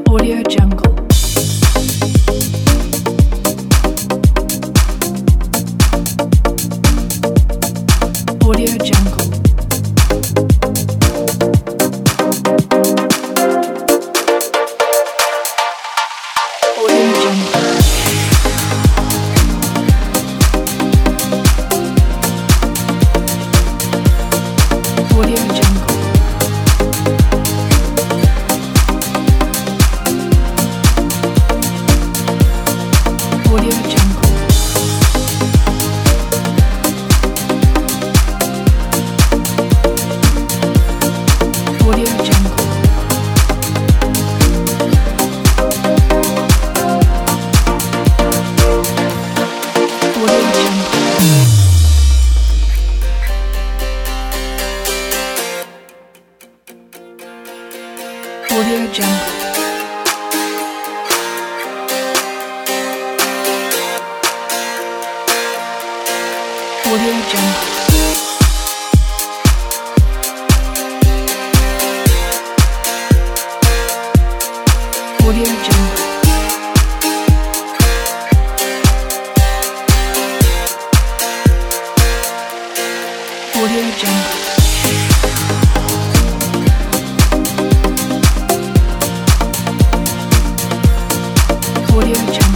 Audio Jungle. Audio Jungle. Audio Jungle. Audio Jungle. Audio Jungle. Audio Jungle. Audio Jungle. Audio Jungle. Audio Jungle. Audio Jungle. Audio Jungle. Audio Jungle.